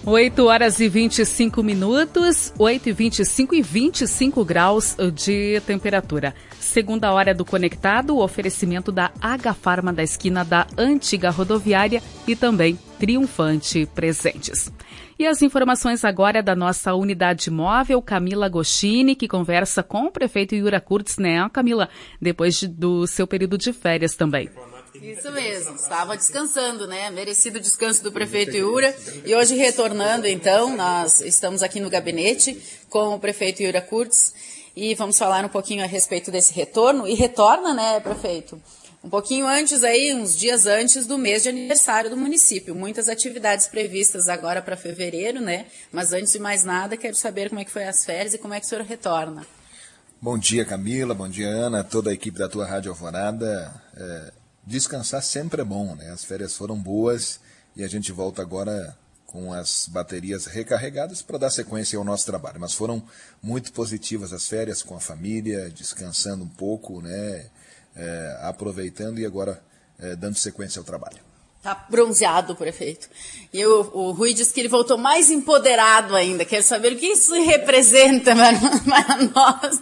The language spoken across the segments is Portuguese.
8h25, 8h25 e 25 graus de temperatura. Segunda hora do Conectado, o oferecimento da Agafarma da esquina da antiga rodoviária e também Triunfante Presentes. E as informações agora da nossa unidade móvel, Camila Agostini, que conversa com o prefeito Yura Kurtz, né, Camila? Depois do seu período de férias também. Isso mesmo, estava descansando, né? Merecido descanso do prefeito Yura. E hoje retornando, então, nós estamos aqui no gabinete com o prefeito Yura Kurtz e vamos falar um pouquinho a respeito desse retorno. E retorna, né, prefeito? Um pouquinho antes aí, uns dias antes do mês de aniversário do município. Muitas atividades previstas agora para fevereiro, né? Mas antes de mais nada, quero saber como é que foi as férias e como é que o senhor retorna. Bom dia, Camila. Bom dia, Ana. Toda a equipe da tua Rádio Alvorada. Descansar sempre é bom, né? As férias foram boas e a gente volta agora com as baterias recarregadas para dar sequência ao nosso trabalho. Mas foram muito positivas as férias com a família, descansando um pouco, né? Aproveitando e agora dando sequência ao trabalho. Tá bronzeado, prefeito. E o Rui disse que ele voltou mais empoderado ainda. Quero saber o que isso representa para nós.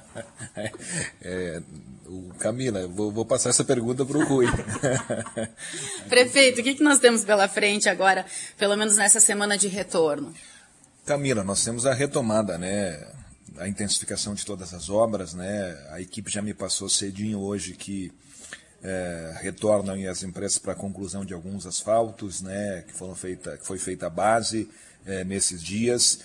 Camila, eu vou passar essa pergunta para o Rui. Prefeito, o que nós temos pela frente agora, pelo menos nessa semana de retorno? Camila, nós temos a retomada, né? A intensificação de todas as obras, né? A equipe já me passou cedinho hoje que retornam as empresas para a conclusão de alguns asfaltos, né? Que foi feita a base nesses dias.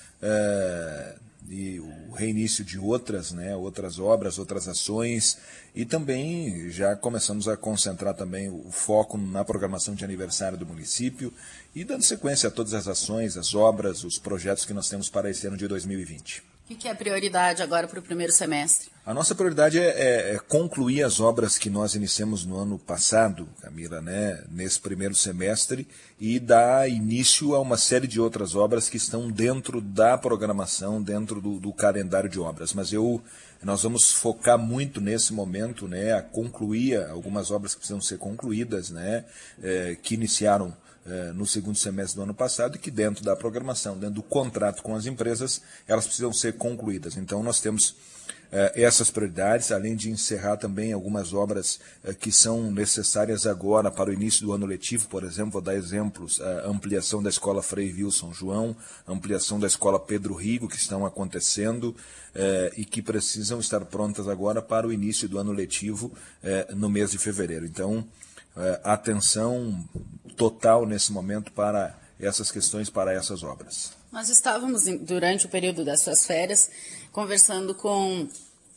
E o reinício de outras, né, outras obras, outras ações, e também já começamos a concentrar também o foco na programação de aniversário do município e dando sequência a todas as ações, as obras, os projetos que nós temos para esse ano de 2020. O que é a prioridade agora para o primeiro semestre? A nossa prioridade é concluir as obras que nós iniciamos no ano passado, Camila, né, nesse primeiro semestre, e dar início a uma série de outras obras que estão dentro da programação, dentro do calendário de obras. Mas nós vamos focar muito nesse momento, né, a concluir algumas obras que precisam ser concluídas, né, que iniciaram no segundo semestre do ano passado e que dentro da programação, dentro do contrato com as empresas, elas precisam ser concluídas. Então nós temos essas prioridades, além de encerrar também algumas obras que são necessárias agora para o início do ano letivo, por exemplo, vou dar exemplos, a ampliação da escola Frei Wilson João, ampliação da escola Pedro Rigo, que estão acontecendo e que precisam estar prontas agora para o início do ano letivo no mês de fevereiro. Então, atenção total nesse momento para essas questões, para essas obras. Nós estávamos, durante o período das suas férias, conversando com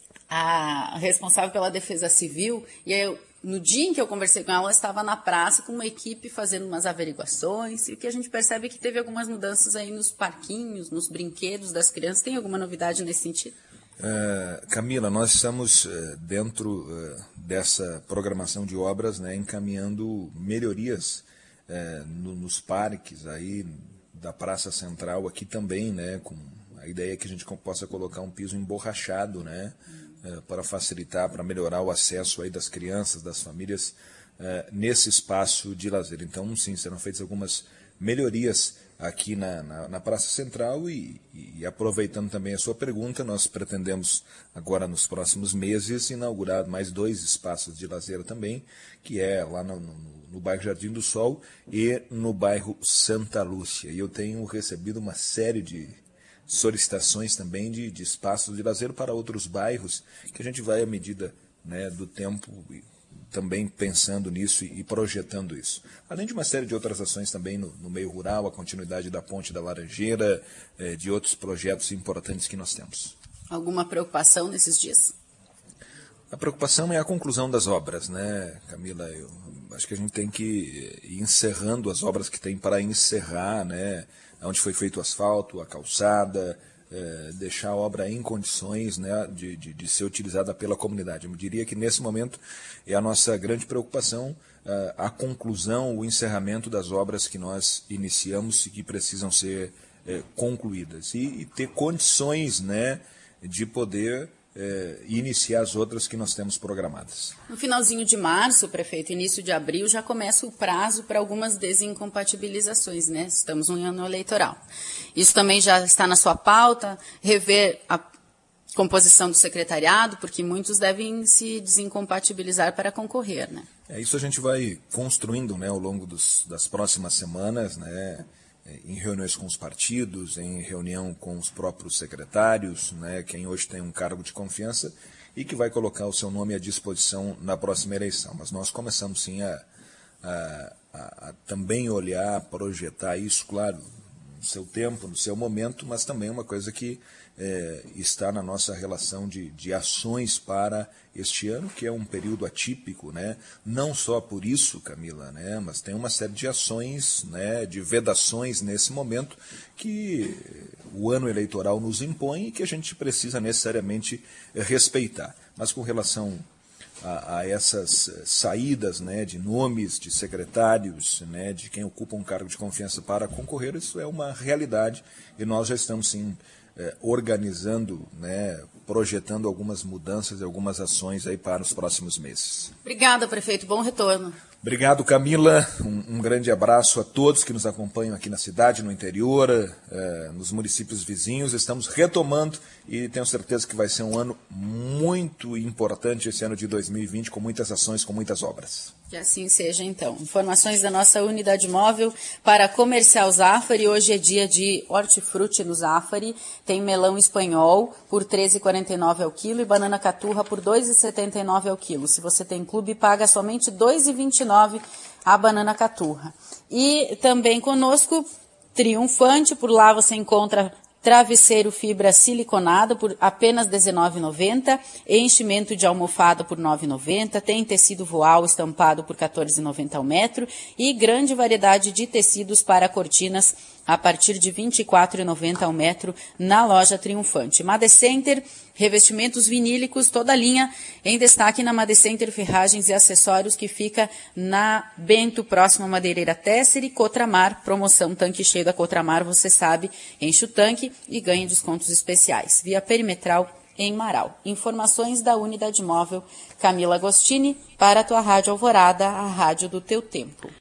a responsável pela Defesa Civil, e no dia em que eu conversei com ela, eu estava na praça com uma equipe fazendo umas averiguações, e o que a gente percebe é que teve algumas mudanças aí nos parquinhos, nos brinquedos das crianças. Tem alguma novidade nesse sentido? Camila, nós estamos dentro dessa programação de obras, né, encaminhando melhorias nos parques aí da Praça Central aqui também, né, com a ideia que a gente possa colocar um piso emborrachado, né, para facilitar, para melhorar o acesso aí das crianças, das famílias nesse espaço de lazer. Então, sim, serão feitas algumas melhorias aqui na Praça Central e aproveitando também a sua pergunta, nós pretendemos agora nos próximos meses inaugurar mais 2 espaços de lazer também, que é lá no bairro Jardim do Sol e no bairro Santa Lúcia. E eu tenho recebido uma série de solicitações também de espaços de lazer para outros bairros, que a gente vai à medida, né, do tempo também pensando nisso e projetando isso. Além de uma série de outras ações também no meio rural, a continuidade da Ponte da Laranjeira, de outros projetos importantes que nós temos. Alguma preocupação nesses dias? A preocupação é a conclusão das obras, né, Camila? Eu acho que a gente tem que ir encerrando as obras que tem para encerrar, né, onde foi feito o asfalto, a calçada, deixar a obra em condições, né, de ser utilizada pela comunidade. Eu diria que nesse momento é a nossa grande preocupação a conclusão, o encerramento das obras que nós iniciamos e que precisam ser concluídas. E ter condições, né, de poder e iniciar as outras que nós temos programadas. No finalzinho de março, prefeito, início de abril, já começa o prazo para algumas desincompatibilizações, né? Estamos no ano eleitoral. Isso também já está na sua pauta, rever a composição do secretariado, porque muitos devem se desincompatibilizar para concorrer, né? Isso a gente vai construindo, né, ao longo das próximas semanas, né, em reuniões com os partidos, em reunião com os próprios secretários, né, quem hoje tem um cargo de confiança e que vai colocar o seu nome à disposição na próxima eleição. Mas nós começamos sim a também olhar, projetar isso, claro, no seu tempo, no seu momento, mas também uma coisa que está na nossa relação de ações para este ano, que é um período atípico, né? Não só por isso, Camila, né? Mas tem uma série de ações, né, de vedações nesse momento que o ano eleitoral nos impõe e que a gente precisa necessariamente respeitar. Mas com relação a essas saídas, né, de nomes de secretários, né, de quem ocupa um cargo de confiança para concorrer, isso é uma realidade e nós já estamos sim organizando, né, projetando algumas mudanças e algumas ações aí para os próximos meses. Obrigada, prefeito. Bom retorno. Obrigado, Camila. Um grande abraço a todos que nos acompanham aqui na cidade, no interior, nos municípios vizinhos. Estamos retomando e tenho certeza que vai ser um ano muito importante esse ano de 2020, com muitas ações, com muitas obras. Que assim seja, então. Informações da nossa unidade móvel para Comercial Zafari. Hoje é dia de hortifruti no Zafari. Tem melão espanhol por R$ 13,49 ao quilo e banana caturra por R$ 2,79 ao quilo. Se você tem clube, paga somente R$ 2,29 a banana caturra. E também conosco, Triunfante, por lá você encontra travesseiro fibra siliconada por apenas R$ 19,90, enchimento de almofada por R$ 9,90, tem tecido voal estampado por R$ 14,90 ao metro e grande variedade de tecidos para cortinas a partir de R$ 24,90 ao metro na loja Triunfante. Madecenter, revestimentos vinílicos, toda a linha em destaque na Madecenter Ferragens e Acessórios, que fica na Bento, próximo à Madeireira Tesser, e Cotramar, promoção tanque cheio da Cotramar, você sabe, enche o tanque e ganha descontos especiais. Via Perimetral em Marau. Informações da Unidade Móvel Camila Agostini para a tua Rádio Alvorada, a rádio do teu tempo.